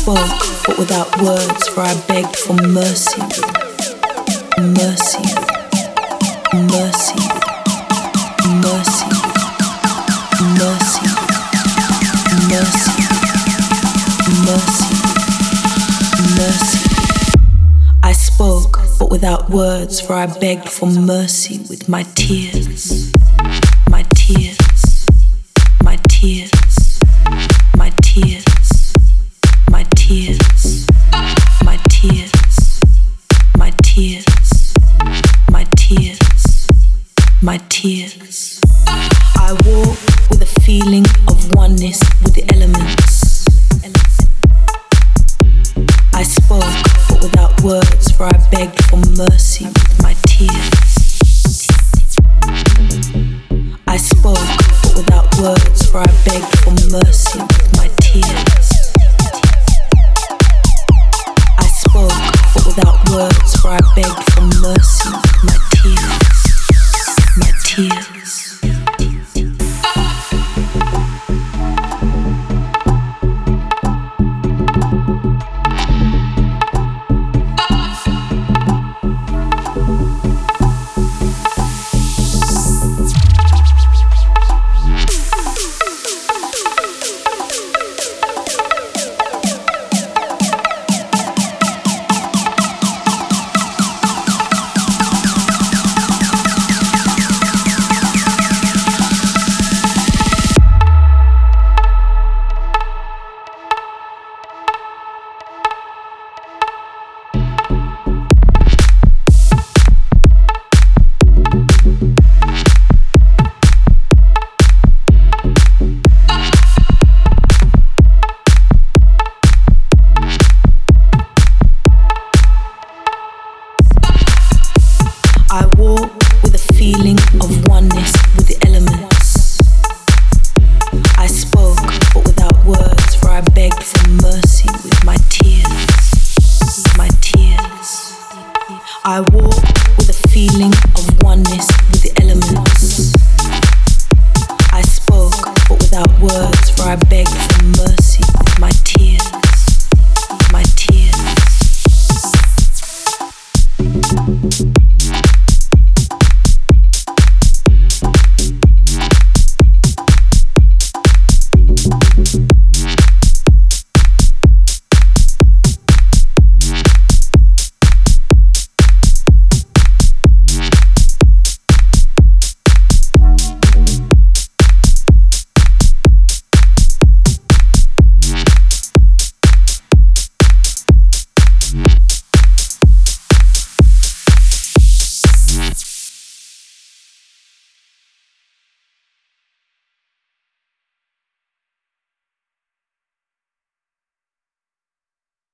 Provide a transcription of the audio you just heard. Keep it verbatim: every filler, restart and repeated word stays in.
spoke, but without words, for I begged for mercy, mercy, mercy, mercy, mercy, mercy, mercy, mercy. I spoke, but without words, for I begged for mercy with my tears, my tears, my tears, my tears, my tears, my tears, my tears, my tears, my tears. I walk with a feeling of oneness with the elements. I spoke, but without words, for I begged for mercy.